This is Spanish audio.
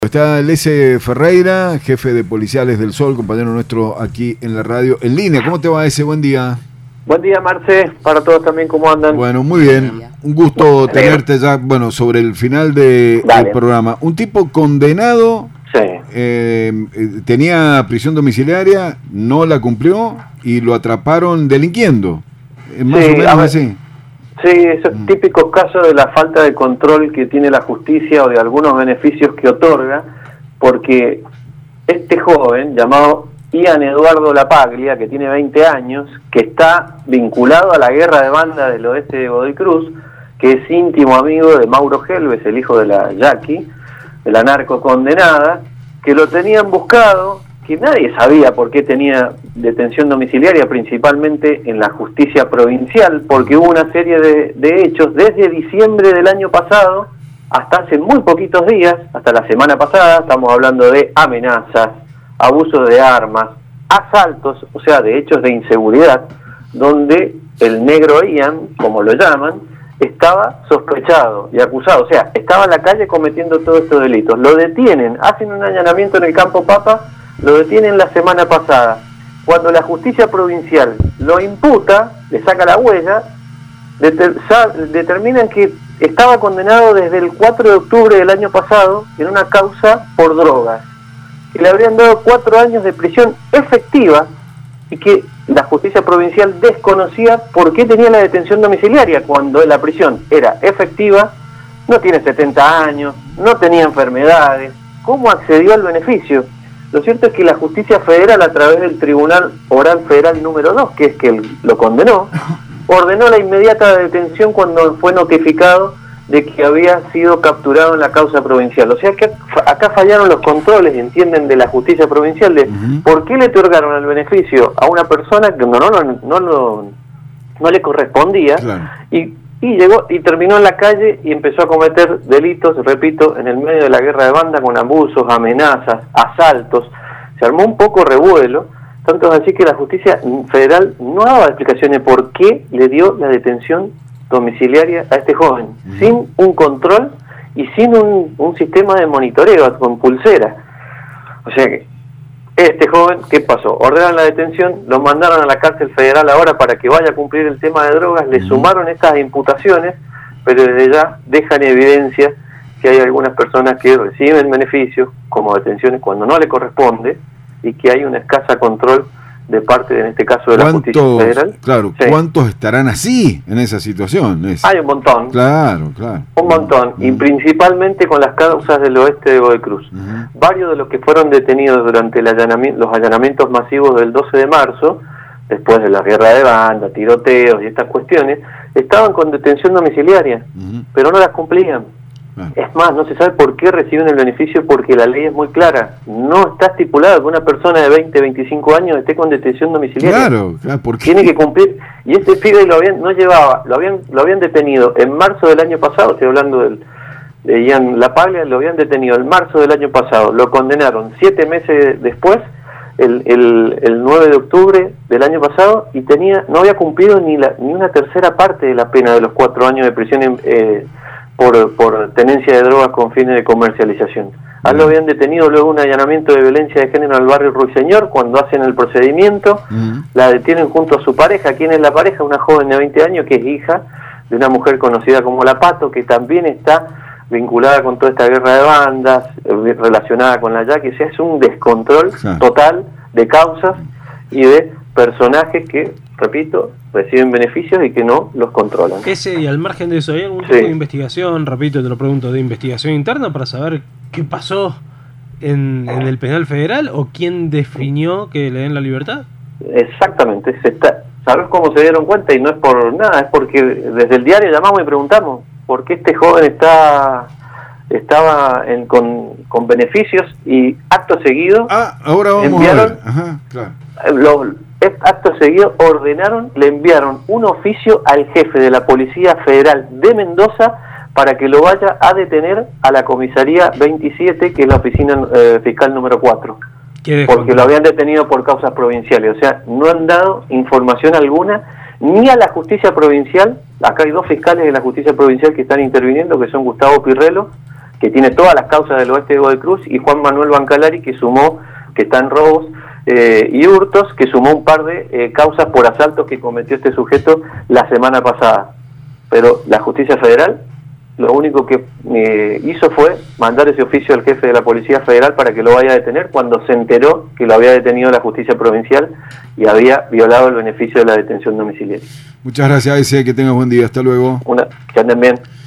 Está Lese Ferreira, jefe de Policiales del Sol, compañero nuestro aquí en la radio, en línea. ¿Cómo te va ese? Buen día. Buen día, Marce, para todos también, ¿cómo andan? Bueno, muy bien. Un gusto tenerte ya, bueno, sobre el final del programa. Un tipo condenado, tenía prisión domiciliaria, no la cumplió y lo atraparon delinquiendo. Más o menos así. Sí, esos típicos casos de la falta de control que tiene la justicia o de algunos beneficios que otorga, porque este joven llamado Ian Eduardo Lapaglia, que tiene 20 años, que está vinculado a la guerra de banda del oeste de Godoy Cruz, que es íntimo amigo de Mauro Helves, el hijo de la Jackie, de la narco condenada, que lo tenían buscado, que nadie sabía por qué tenía detención domiciliaria, principalmente en la justicia provincial, porque hubo una serie de hechos desde diciembre del año pasado hasta hace muy poquitos días, hasta la semana pasada. Estamos hablando de amenazas, abusos de armas, asaltos, o sea, de hechos de inseguridad, donde el negro Ian, como lo llaman, estaba sospechado y acusado, o sea, estaba en la calle cometiendo todos estos delitos. Lo detienen, hacen un allanamiento en el Campo Papa, lo detienen la semana pasada. Cuando la justicia provincial lo imputa, le saca la huella, determinan que estaba condenado desde el 4 de octubre del año pasado en una causa por drogas, que le habrían dado 4 años de prisión efectiva y que la justicia provincial desconocía por qué tenía la detención domiciliaria cuando la prisión era efectiva, no tiene 70 años, no tenía enfermedades. ¿Cómo accedió al beneficio? Lo cierto es que la justicia federal, a través del Tribunal Oral Federal número 2, que es que lo condenó, ordenó la inmediata detención cuando fue notificado de que había sido capturado en la causa provincial. O sea que acá fallaron los controles, entienden, de la justicia provincial de por qué le otorgaron el beneficio a una persona que no le correspondía. Claro. Y llegó y terminó en la calle y empezó a cometer delitos, repito, en el medio de la guerra de banda, con abusos, amenazas, asaltos. Se armó un poco revuelo, tanto es así que la justicia federal no daba explicaciones por qué le dio la detención domiciliaria a este joven, sin un control y sin un sistema de monitoreo con pulsera. O sea que este joven, ¿qué pasó? Ordenaron la detención, lo mandaron a la cárcel federal ahora para que vaya a cumplir el tema de drogas, le sumaron estas imputaciones, pero desde ya dejan evidencia que hay algunas personas que reciben beneficios como detenciones cuando no le corresponde y que hay un escasa control de parte, en este caso, de la justicia federal. Claro, sí. ¿Cuántos estarán así en esa situación? Hay un montón. Claro. Un montón, y principalmente con las causas del oeste de Godoy Cruz. Varios de los que fueron detenidos durante los allanamientos masivos del 12 de marzo, después de la guerra de banda, tiroteos y estas cuestiones, estaban con detención domiciliaria, pero no las cumplían. Es más, no se sabe por qué reciben el beneficio, porque la ley es muy clara. No está estipulado que una persona de 20, 25 años esté con detención domiciliaria. Claro, ¿por qué? Tiene que cumplir. Y este pibe lo habían detenido en marzo del año pasado, estoy hablando de Ian Lapaglia, lo habían detenido en marzo del año pasado. Lo condenaron 7 meses después, el 9 de octubre del año pasado, y no había cumplido ni una tercera parte de la pena de los 4 años de prisión por tenencia de drogas con fines de comercialización. Lo habían detenido luego un allanamiento de violencia de género al barrio Ruiseñor. Cuando hacen el procedimiento, la detienen junto a su pareja. ¿Quién es la pareja? Una joven de 20 años que es hija de una mujer conocida como La Pato, que también está vinculada con toda esta guerra de bandas, relacionada con la Jackie. O sea, es un descontrol total de causas y de personajes que, repito, reciben beneficios y que no los controlan. Y al margen de eso, ¿hay algún tipo de investigación, repito, te lo pregunto, de investigación interna para saber qué pasó en el penal federal o quién definió que le den la libertad? Exactamente, ¿sabes cómo se dieron cuenta? Y no es por nada, es porque desde el diario llamamos y preguntamos por qué este joven estaba con beneficios, y acto seguido ahora vamos enviaron, a ver. Acto seguido le enviaron un oficio al jefe de la Policía Federal de Mendoza para que lo vaya a detener a la comisaría 27, que es la oficina fiscal número 4, porque lo habían detenido por causas provinciales. O sea, no han dado información alguna ni a la justicia provincial. Acá hay 2 fiscales de la justicia provincial que están interviniendo, que son Gustavo Pirrelo que tiene todas las causas del oeste de Godoy Cruz, y Juan Manuel Bancalari, que está en robos y hurtos, que sumó un par de causas por asaltos que cometió este sujeto la semana pasada. Pero la justicia federal lo único que hizo fue mandar ese oficio al jefe de la Policía Federal para que lo vaya a detener, cuando se enteró que lo había detenido la justicia provincial y había violado el beneficio de la detención domiciliaria. Muchas gracias, Ese, que tengas buen día, hasta luego. Que anden bien.